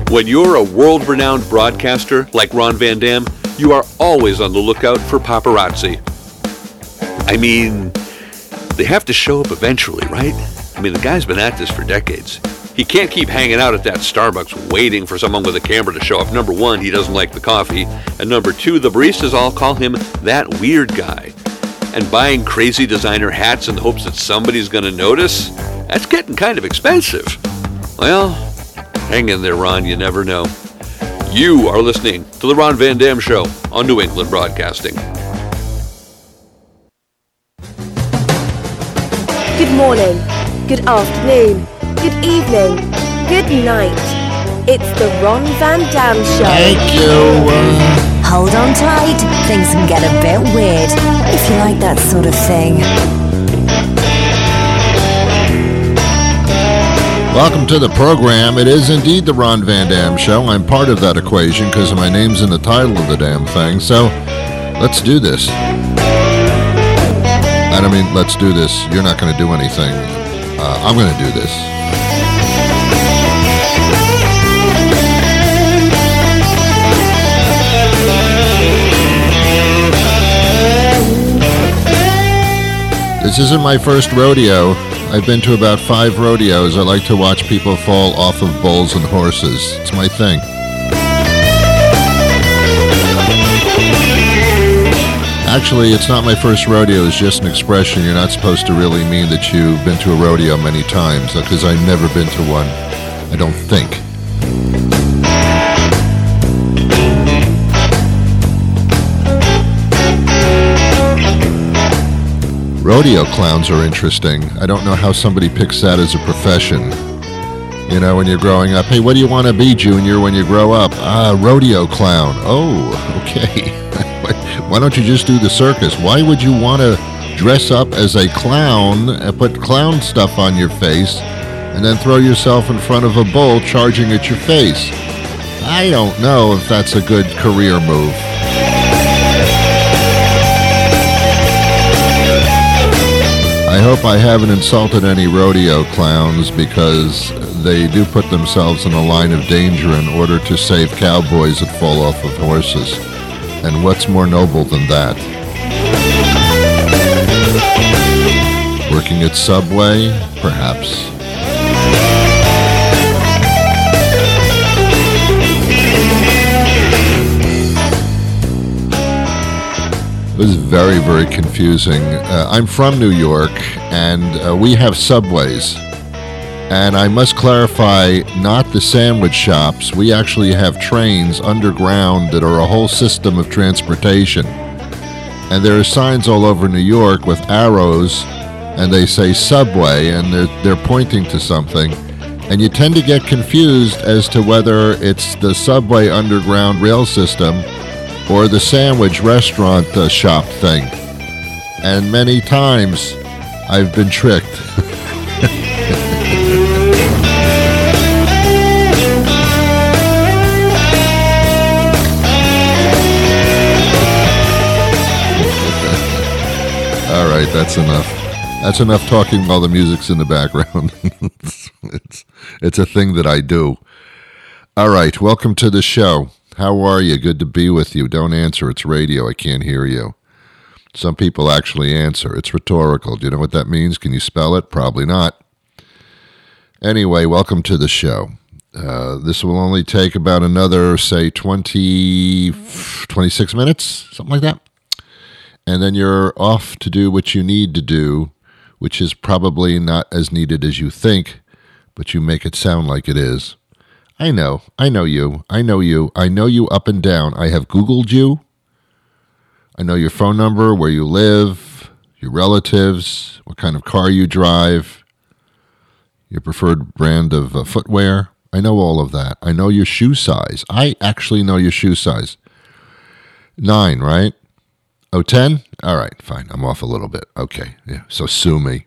When you're a world-renowned broadcaster like Ron Van Dam, you are always on the lookout for paparazzi. I mean, they have to show up eventually, right? I mean, the guy's been at this for decades. He can't keep hanging out at that Starbucks waiting for someone with a camera to show up. Number one, he doesn't like the coffee. And number two, the baristas all call him that weird guy. And buying crazy designer hats in the hopes that somebody's going to notice, that's getting kind of expensive. Well, hang in there, Ron. You never know. You are listening to The Ron Van Dam Show on New England Broadcasting. Good morning, good afternoon, good evening, good night. It's The Ron Van Dam Show. Thank you. Hold on tight, things can get a bit weird, if you like that sort of thing. Welcome to the program. It is indeed the Ron Van Dam Show. I'm part of that equation because my name's in the title of the damn thing. So, let's do this. I don't mean, let's do this. You're not going to do anything. I'm going to do this. This isn't my first rodeo. I've been to about 5 rodeos. I like to watch people fall off of bulls and horses. It's my thing. Actually, it's not my first rodeo. It's just an expression. You're not supposed to really mean that you've been to a rodeo many times, because I've never been to one. I don't think. Rodeo clowns are interesting. I don't know how somebody picks that as a profession. You know, when you're growing up, hey, what do you want to be, Junior, when you grow up? Rodeo clown. Oh, okay. Why don't you just do the circus? Why would you want to dress up as a clown and put clown stuff on your face and then throw yourself in front of a bull charging at your face? I don't know if that's a good career move. I hope I haven't insulted any rodeo clowns, because they do put themselves in a line of danger in order to save cowboys that fall off of horses. And what's more noble than that? Working at Subway? Perhaps. It was very, very confusing. I'm from New York, and we have subways. And I must clarify, not the sandwich shops. We actually have trains underground that are a whole system of transportation. And there are signs all over New York with arrows, and they say Subway, and they're pointing to something. And you tend to get confused as to whether it's the Subway underground rail system or the sandwich restaurant shop thing. And many times I've been tricked. All right, that's enough. That's enough talking while the music's in the background. It's a thing that I do. All right, welcome to the show. How are you? Good to be with you. Don't answer. It's radio. I can't hear you. Some people actually answer. It's rhetorical. Do you know what that means? Can you spell it? Probably not. Anyway, welcome to the show. This will only take about another, say, 26 minutes, something like that. And then you're off to do what you need to do, which is probably not as needed as you think, but you make it sound like it is. I know you up and down. I have Googled you. I know your phone number, where you live, your relatives, what kind of car you drive, your preferred brand of footwear. I know all of that. I know your shoe size. I actually know your shoe size. 9, right? Oh, 10? All right, fine. I'm off a little bit. Okay, yeah. So sue me.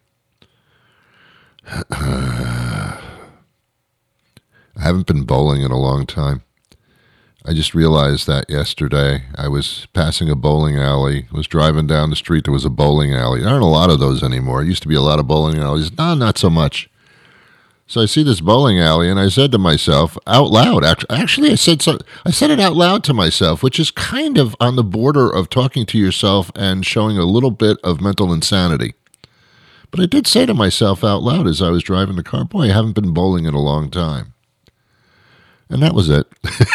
I haven't been bowling in a long time. I just realized that yesterday. I was passing a bowling alley, was driving down the street, there was a bowling alley. There aren't a lot of those anymore. It used to be a lot of bowling alleys. No, not so much. So I see this bowling alley, and I said to myself out loud. Actually, I said it out loud to myself, which is kind of on the border of talking to yourself and showing a little bit of mental insanity. But I did say to myself out loud as I was driving the car, boy, I haven't been bowling in a long time. And that was it.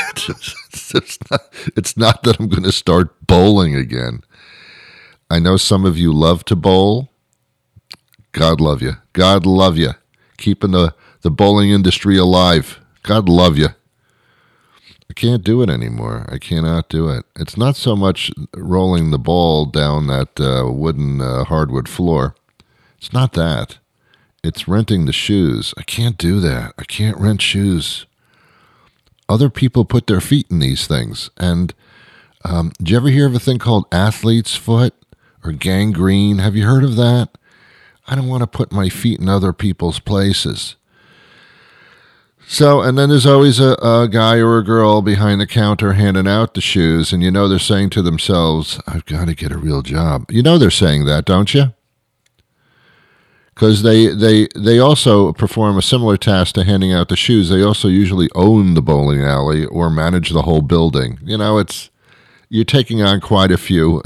It's not that I'm going to start bowling again. I know some of you love to bowl. God love you. God love you. Keeping the bowling industry alive. God love you. I can't do it anymore. I cannot do it. It's not so much rolling the ball down that wooden hardwood floor. It's not that. It's renting the shoes. I can't do that. I can't rent shoes. Other people put their feet in these things. And did you ever hear of a thing called athlete's foot or gangrene? Have you heard of that? I don't want to put my feet in other people's places. So, and then there's always a guy or a girl behind the counter handing out the shoes, and you know they're saying to themselves, I've got to get a real job. You know they're saying that, don't you? Because they also perform a similar task to handing out the shoes. They also usually own the bowling alley or manage the whole building. You know, you're taking on quite a few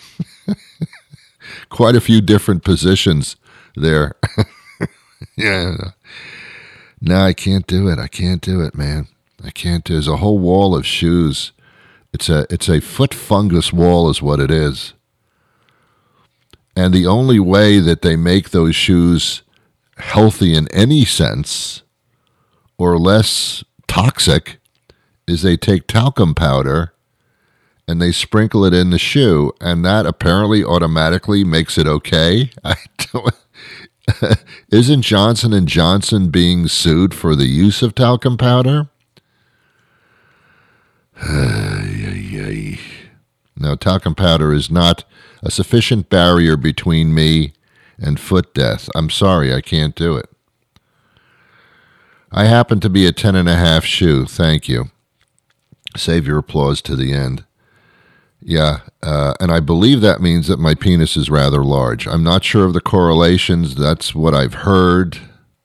different positions there. Yeah. No, I can't do it. I can't do it, man. I can't do it. There's a whole wall of shoes. It's a foot fungus wall is what it is. And the only way that they make those shoes healthy in any sense or less toxic is they take talcum powder and they sprinkle it in the shoe, and that apparently automatically makes it okay. Isn't Johnson & Johnson being sued for the use of talcum powder? No, talcum powder is not a sufficient barrier between me and foot death. I'm sorry, I can't do it. I happen to be a 10.5 shoe. Thank you. Save your applause to the end. Yeah, and I believe that means that my penis is rather large. I'm not sure of the correlations. That's what I've heard.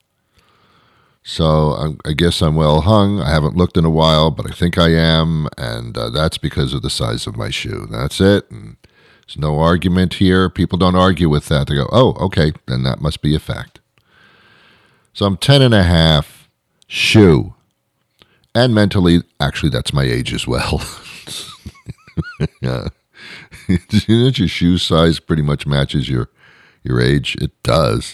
So I guess I'm well hung. I haven't looked in a while, but I think I am, and that's because of the size of my shoe. That's it. And there's no argument here. People don't argue with that. They go, oh, okay, then that must be a fact. So I'm 10.5 shoe. And mentally, actually, that's my age as well. Yeah. You know that your shoe size pretty much matches your age? It does.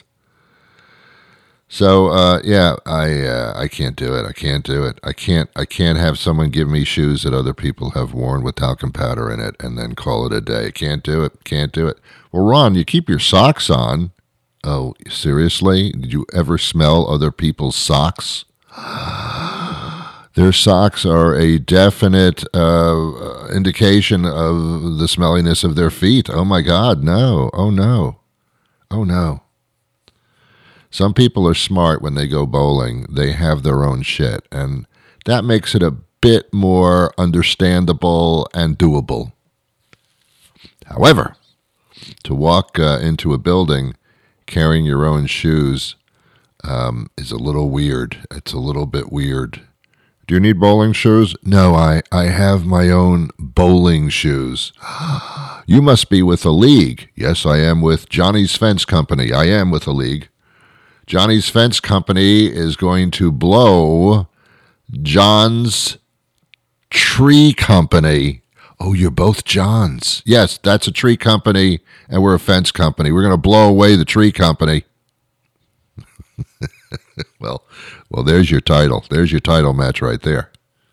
So, yeah, I can't do it. I can't do it. I can't have someone give me shoes that other people have worn with talcum powder in it and then call it a day. Can't do it. Can't do it. Well, Ron, you keep your socks on. Oh, seriously? Did you ever smell other people's socks? Their socks are a definite indication of the smelliness of their feet. Oh, my God, no. Oh, no. Oh, no. Some people are smart when they go bowling. They have their own shit, and that makes it a bit more understandable and doable. However, to walk into a building carrying your own shoes is a little weird. It's a little bit weird. Do you need bowling shoes? No, I have my own bowling shoes. You must be with a league. Yes, I am with Johnny's Fence Company. I am with a league. Johnny's Fence Company is going to blow John's Tree Company. Oh, you're both Johns. Yes, that's a tree company, and we're a fence company. We're going to blow away the tree company. Well, there's your title. There's your title match right there.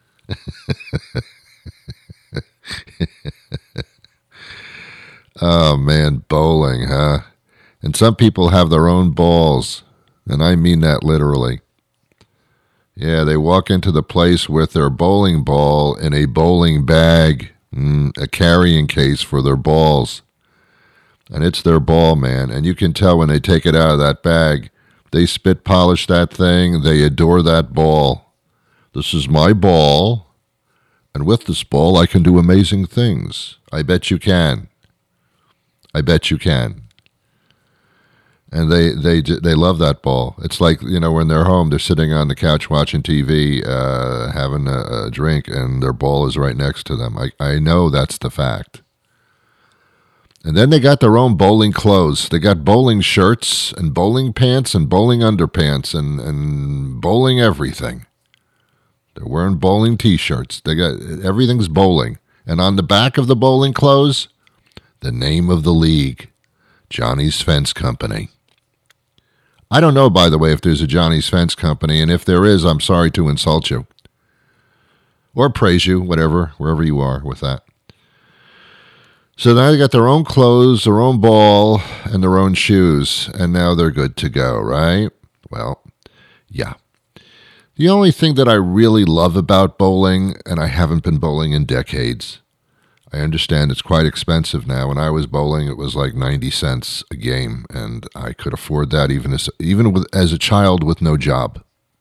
Oh, man, bowling, huh? And some people have their own balls, and I mean that literally. Yeah, they walk into the place with their bowling ball in a bowling bag, a carrying case for their balls. And it's their ball, man. And you can tell when they take it out of that bag, they spit polish that thing. They adore that ball. This is my ball, and with this ball, I can do amazing things. I bet you can. I bet you can. And they love that ball. It's like, when they're home, they're sitting on the couch watching TV, having a drink, and their ball is right next to them. I know that's the fact. And then they got their own bowling clothes. They got bowling shirts and bowling pants and bowling underpants and bowling everything. They're wearing bowling T-shirts. Everything's bowling. And on the back of the bowling clothes, the name of the league, Johnny's Fence Company. I don't know, by the way, if there's a Johnny's Fence Company, and if there is, I'm sorry to insult you. Or praise you, wherever you are with that. So now they got their own clothes, their own ball, and their own shoes, and now they're good to go, right? Well, yeah. The only thing that I really love about bowling, and I haven't been bowling in decades, I understand it's quite expensive now. When I was bowling, it was like 90 cents a game, and I could afford that even as a child with no job.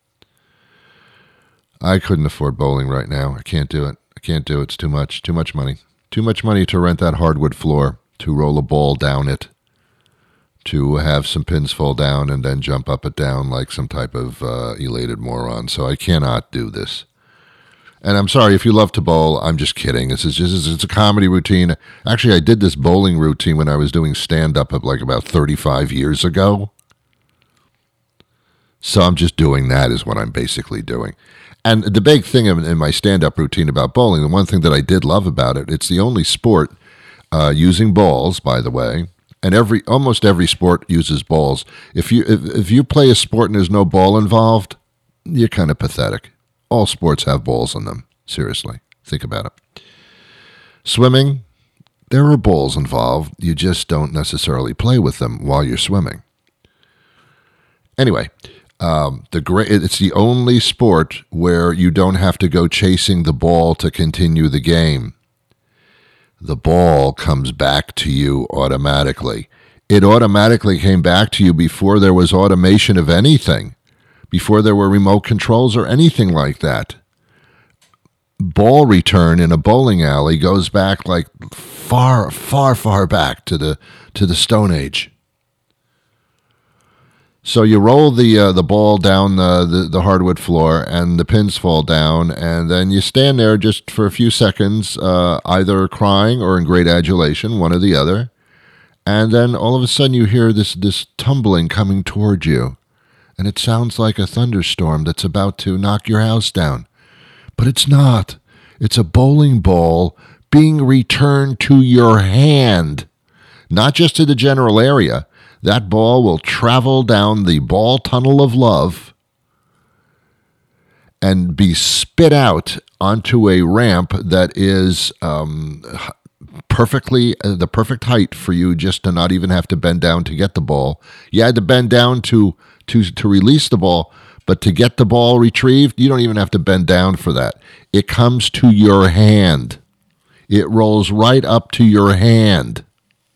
I couldn't afford bowling right now. I can't do it. It's too much money. Too much money to rent that hardwood floor, to roll a ball down it, to have some pins fall down and then jump up and down like some type of elated moron. So I cannot do this. And I'm sorry, if you love to bowl, I'm just kidding. It's a comedy routine. Actually, I did this bowling routine when I was doing stand-up like about 35 years ago. So I'm just doing that is what I'm basically doing. And the big thing in my stand-up routine about bowling, the one thing that I did love about it, it's the only sport using balls, by the way, and almost every sport uses balls. If you play a sport and there's no ball involved, you're kind of pathetic. All sports have balls in them. Seriously, think about it. Swimming, there are balls involved. You just don't necessarily play with them while you're swimming. Anyway, it's the only sport where you don't have to go chasing the ball to continue the game. The ball comes back to you automatically. It automatically came back to you before there was automation of anything. Before there were remote controls or anything like that. Ball return in a bowling alley goes back like far, far, far back to the Stone Age. So you roll the ball down the hardwood floor and the pins fall down, and then you stand there just for a few seconds, either crying or in great adulation, one or the other. And then all of a sudden you hear this tumbling coming toward you. And it sounds like a thunderstorm that's about to knock your house down. But it's not. It's a bowling ball being returned to your hand. Not just to the general area. That ball will travel down the ball tunnel of love and be spit out onto a ramp that is perfectly the perfect height for you just to not even have to bend down to get the ball. You had to bend down to release the ball, but to get the ball retrieved, you don't even have to bend down for that. It comes to your hand. It rolls right up to your hand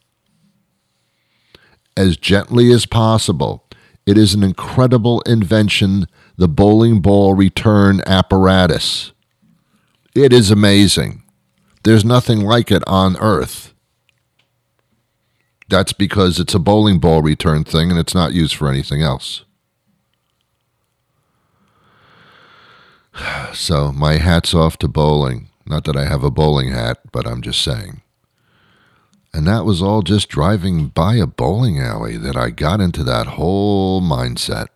as gently as possible. It is an incredible invention, the bowling ball return apparatus. It is amazing. There's nothing like it on earth. That's because it's a bowling ball return thing and it's not used for anything else. So my hat's off to bowling. Not that I have a bowling hat, but I'm just saying. And that was all just driving by a bowling alley that I got into that whole mindset.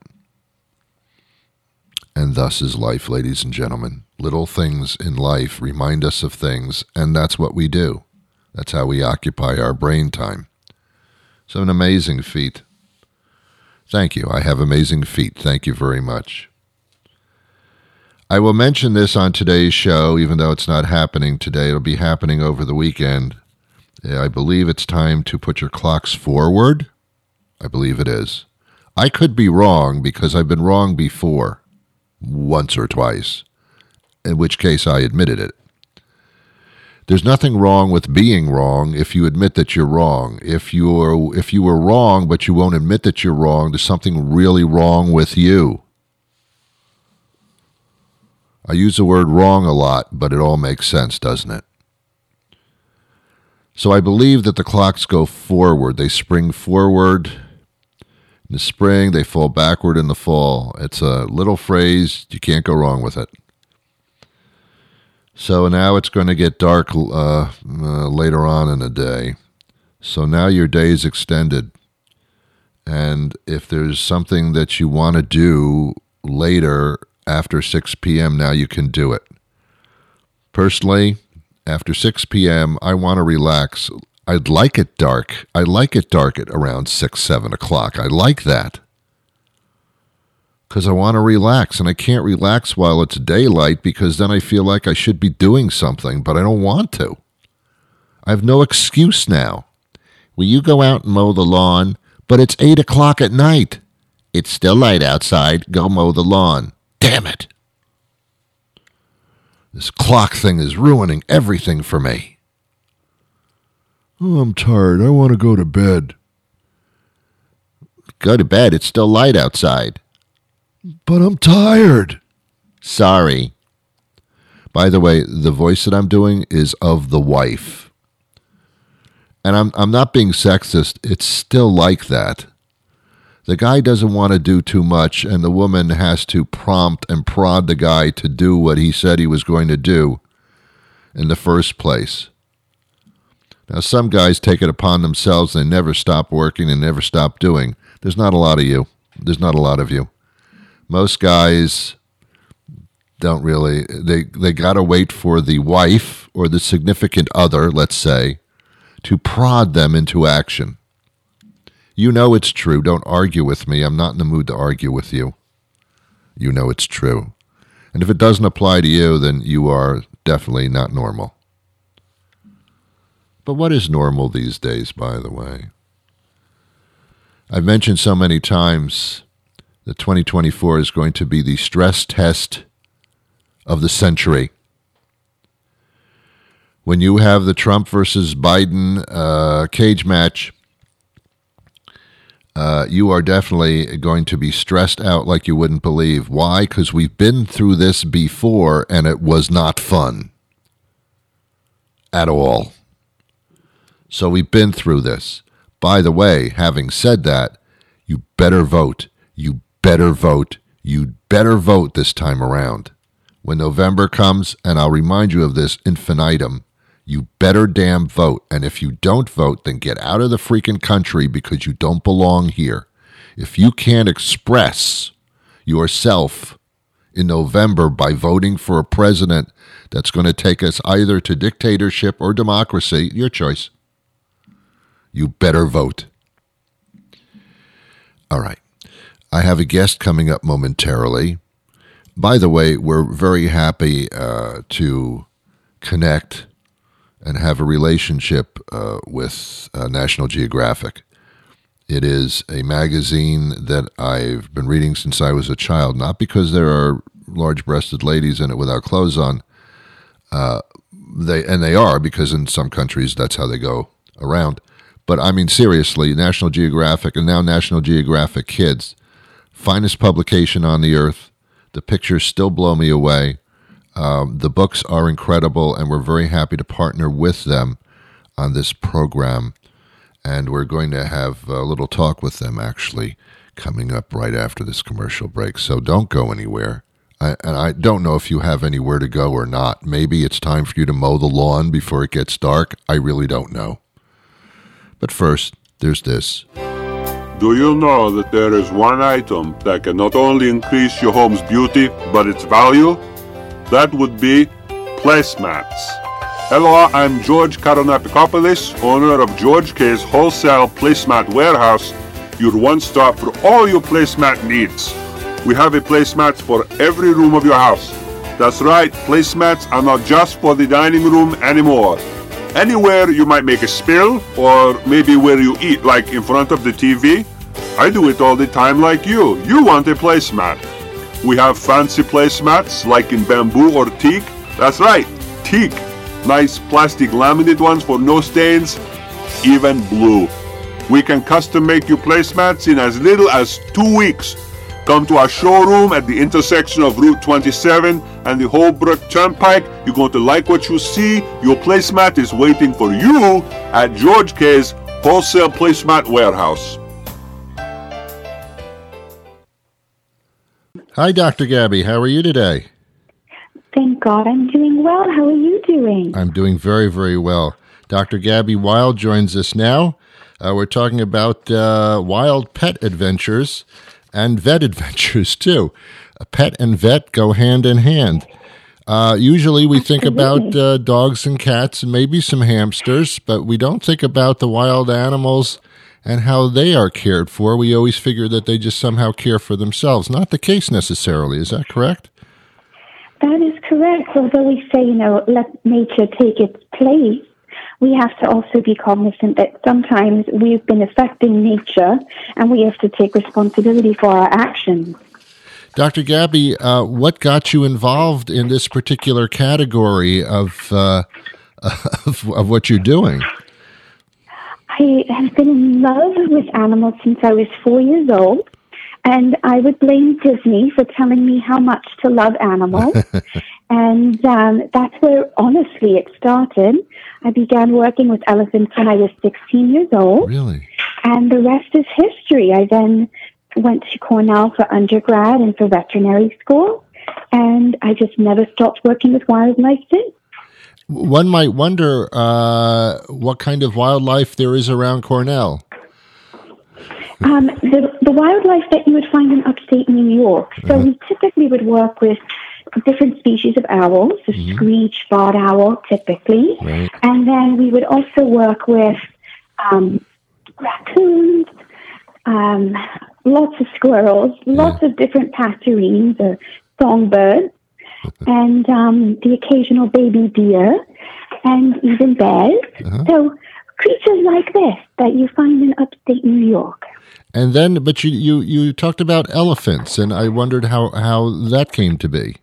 And thus is life, ladies and gentlemen. Little things in life remind us of things, and that's what we do. That's how we occupy our brain time. So an amazing feat. Thank you. I have amazing feet. Thank you very much. I will mention this on today's show, even though it's not happening today. It'll be happening over the weekend. I believe it's time to put your clocks forward. I believe it is. I could be wrong because I've been wrong before, once or twice, in which case I admitted it. There's nothing wrong with being wrong if you admit that you're wrong. If you were wrong but you won't admit that you're wrong, there's something really wrong with you. I use the word wrong a lot, but it all makes sense, doesn't it? So I believe that the clocks go forward. They spring forward, In the spring, they fall backward in the fall. It's a little phrase. You can't go wrong with it. So now it's going to get dark later on in the day. So now your day is extended. And if there's something that you want to do later after 6 p.m., now you can do it. Personally, after 6 p.m., I want to relax. I'd like it dark. I like it dark at around 6, 7 o'clock. I like that. Because I want to relax, and I can't relax while it's daylight because then I feel like I should be doing something, but I don't want to. I have no excuse now. Will you go out and mow the lawn? But it's 8 o'clock at night. It's still light outside. Go mow the lawn. Damn it. This clock thing is ruining everything for me. Oh, I'm tired. I want to go to bed. Go to bed. It's still light outside. But I'm tired. Sorry. By the way, the voice that I'm doing is of the wife. And I'm not being sexist. It's still like that. The guy doesn't want to do too much, and the woman has to prompt and prod the guy to do what he said he was going to do in the first place. Now, some guys take it upon themselves. They never stop working and never stop doing. There's not a lot of you. There's not a lot of you. Most guys don't really. They got to wait for the wife or the significant other, let's say, to prod them into action. You know it's true. Don't argue with me. I'm not in the mood to argue with you. You know it's true. And if it doesn't apply to you, then you are definitely not normal. But what is normal these days, by the way? I've mentioned so many times that 2024 is going to be the stress test of the century. When you have the Trump versus Biden cage match, you are definitely going to be stressed out like you wouldn't believe. Why? Because we've been through this before, and it was not fun at all. So we've been through this. By the way, having said that, you better vote. You better vote. You better vote this time around. When November comes, and I'll remind you of this infinitum, you better damn vote. And if you don't vote, then get out of the freaking country because you don't belong here. If you can't express yourself in November by voting for a president that's going to take us either to dictatorship or democracy, your choice. You better vote. All right. I have a guest coming up momentarily. By the way, we're very happy to connect and have a relationship with National Geographic. It is a magazine that I've been reading since I was a child, not because there are large-breasted ladies in it without clothes on. They are, because in some countries that's how they go around. But I mean, seriously, National Geographic and now National Geographic Kids, finest publication on the earth. The pictures still blow me away. The books are incredible, and we're very happy to partner with them on this program. And we're going to have a little talk with them, actually, coming up right after this commercial break. So don't go anywhere. I don't know if you have anywhere to go or not. Maybe it's time for you to mow the lawn before it gets dark. I really don't know. But first, there's this. Do you know that there is one item that can not only increase your home's beauty, but its value? That would be placemats. Hello, I'm George Karonapikopoulos, owner of George K's Wholesale Placemat Warehouse, your one-stop for all your placemat needs. We have a placemats for every room of your house. That's right, placemats are not just for the dining room anymore. Anywhere you might make a spill, or maybe where you eat, like in front of the TV. I do it all the time like you. You want a placemat. We have fancy placemats like in bamboo or teak. That's right, teak. Nice plastic laminate ones for no stains, even blue. We can custom make you placemats in as little as 2 weeks. Come to our showroom at the intersection of Route 27 and the Holbrook Turnpike. You're going to like what you see. Your placemat is waiting for you at George K's Wholesale Placemat Warehouse. Hi, Dr. Gabby. How are you today? Thank God I'm doing well. How are you doing? I'm doing very, very well. Dr. Gabby Wild joins us now. We're talking about wild pet adventures and vet adventures, too. A pet and vet go hand in hand. Usually we think about dogs and cats and maybe some hamsters, but we don't think about the wild animals and how they are cared for. We always figure that they just somehow care for themselves. Not the case necessarily. Is that correct? That is correct. Although we say, let nature take its place, we have to also be cognizant that sometimes we've been affecting nature and we have to take responsibility for our actions. Dr. Gabby, what got you involved in this particular category of what you're doing? I have been in love with animals since I was 4 years old, and I would blame Disney for telling me how much to love animals. And that's where, honestly, it started. I began working with elephants when I was 16 years old. Really? And the rest is history. I then went to Cornell for undergrad and for veterinary school, and I just never stopped working with wildlife since. One might wonder what kind of wildlife there is around Cornell. The wildlife that you would find in upstate New York. So we typically would work with different species of owls, the screech, barred owl, typically. Right. And then we would also work with raccoons, lots of squirrels, lots of different passerines or songbirds, and the occasional baby deer, and even bears. So creatures like this that you find in upstate New York. And then, but you talked about elephants, and I wondered how that came to be.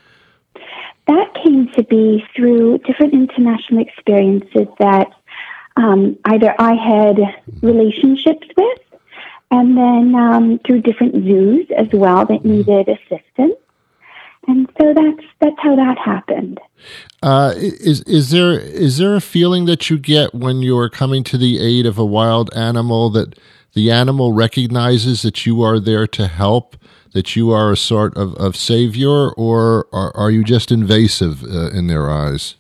That came to be through different international experiences that either I had relationships with, and then through different zoos as well that needed assistance. And so that's how that happened. Is there a feeling that you get when you're coming to the aid of a wild animal that the animal recognizes that you are there to help, that you are a sort of savior, or are you just invasive in their eyes?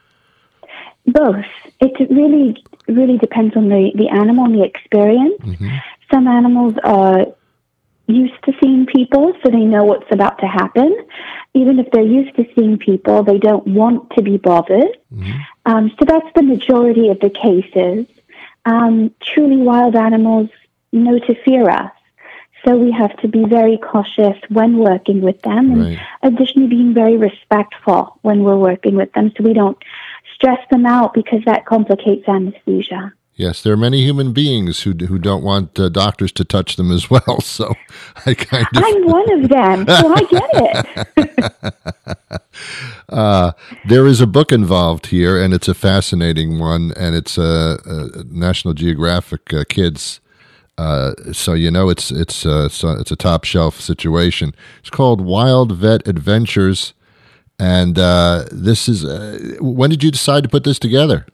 Both. It really depends on the animal and the experience. Some animals are used to seeing people, so they know what's about to happen. Even if they're used to seeing people, they don't want to be bothered. So that's the majority of the cases. Truly wild animals know to fear us. So we have to be very cautious when working with them, and additionally being very respectful when we're working with them so we don't stress them out, because that complicates anesthesia. Yes, there are many human beings who don't want doctors to touch them as well. So I'm one of them, so I get it. There is a book involved here, and it's a fascinating one, and it's a National Geographic Kids. So it's a top shelf situation. It's called Wild Vet Adventures, and this is. When did you decide to put this together?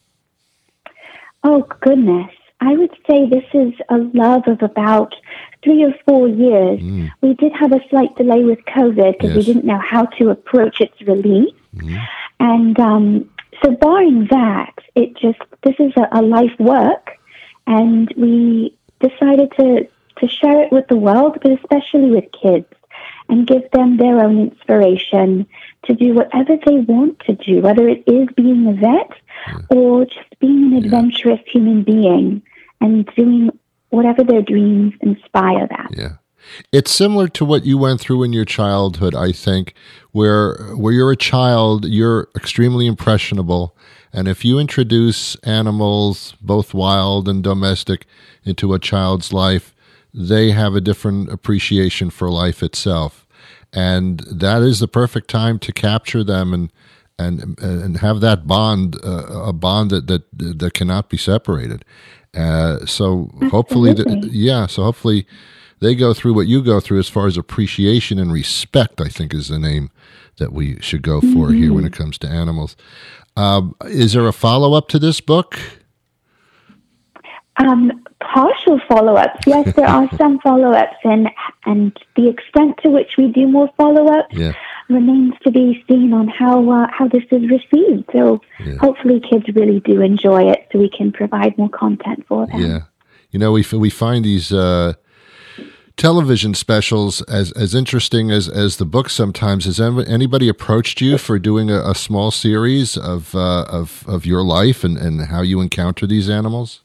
Oh, goodness. I would say this is a love of about 3 or 4 years. We did have a slight delay with COVID because we didn't know how to approach its release. And so barring that, this is a life work, and we decided to share it with the world, but especially with kids, and give them their own inspiration to do whatever they want to do, whether it is being a vet or just being an adventurous human being and doing whatever their dreams inspire them. Yeah. It's similar to what you went through in your childhood, I think, where you're a child, you're extremely impressionable, and if you introduce animals, both wild and domestic, into a child's life, they have a different appreciation for life itself. And that is the perfect time to capture them and have that bond, a bond that cannot be separated. So hopefully, hopefully they go through what you go through as far as appreciation and respect, I think is the name that we should go for here when it comes to animals. Is there a follow-up to this book? partial follow-ups. Yes, there are some follow-ups, and the extent to which we do more follow-ups remains to be seen on how this is received. So hopefully kids really do enjoy it, so we can provide more content for them. Yeah. You know, we find these television specials as interesting as the book sometimes. Has anybody approached you for doing a small series of your life and how you encounter these animals?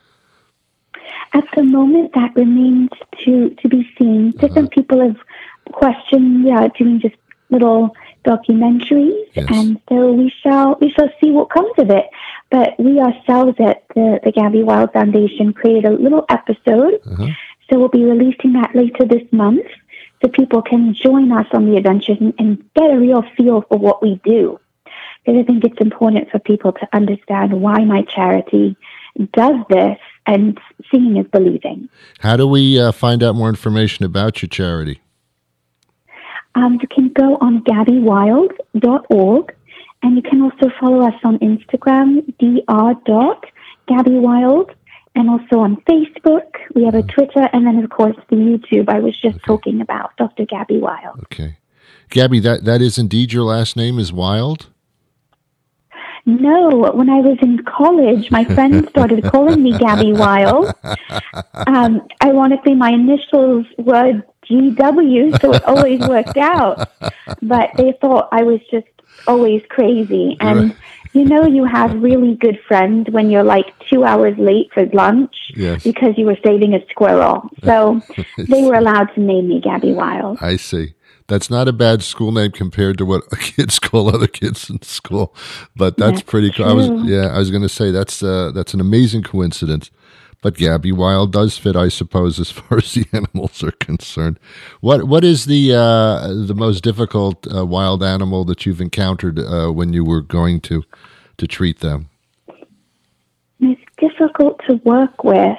At the moment, that remains to be seen. Different people have questioned doing just little documentaries, and so we shall see what comes of it. But we ourselves at the Gabby Wilde Foundation created a little episode, so we'll be releasing that later this month, so people can join us on the adventures and get a real feel for what we do. Because I think it's important for people to understand why my charity does this, and seeing is believing. How do we find out more information about your charity? You can go on gabbywilde.org, and you can also follow us on Instagram, dr.gabbywilde, and also on Facebook. We have a Twitter, and then, of course, the YouTube I was just talking about, Dr. Gabby Wilde. Okay. Gabby, that is indeed your last name is Wilde? No, when I was in college, my friends started calling me Gabby Wilde. Ironically, my initials were GW, so it always worked out. But they thought I was just always crazy. And you have really good friends when you're like 2 hours late for lunch because you were saving a squirrel. So they were allowed to name me Gabby Wilde. I see. That's not a bad school name compared to what kids call other kids in school, but that's pretty cool. I was going to say that's an amazing coincidence. But Gabby Wilde does fit, I suppose, as far as the animals are concerned. What is the most difficult wild animal that you've encountered when you were going to treat them? It's difficult to work with.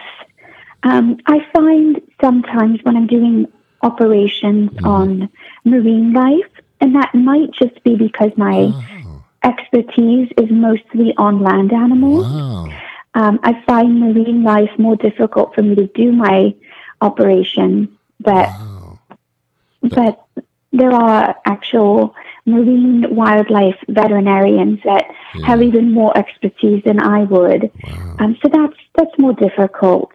I find sometimes when I'm doing operations on marine life, and that might just be because my expertise is mostly on land animals. Wow. I find marine life more difficult for me to do my operations, but there are actual marine wildlife veterinarians that have even more expertise than I would. So that's more difficult.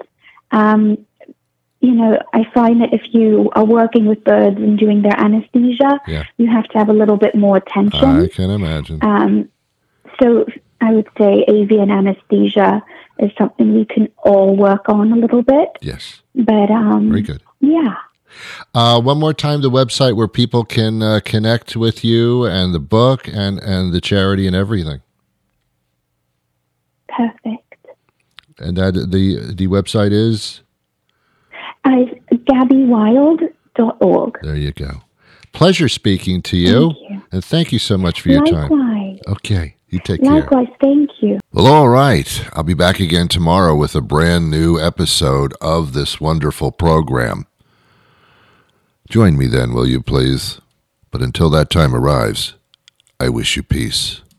I find that if you are working with birds and doing their anesthesia, you have to have a little bit more attention. I can imagine. So I would say avian anesthesia is something we can all work on a little bit. Yes. But very good. Yeah. One more time, the website where people can connect with you and the book and the charity and everything. Perfect. And that the website is? gabbywilde.org. There you go. Pleasure speaking to you. Thank you. And thank you so much for your time. Likewise. Okay. You take care. Likewise. Thank you. Well, all right. I'll be back again tomorrow with a brand new episode of this wonderful program. Join me then, will you please? But until that time arrives, I wish you peace.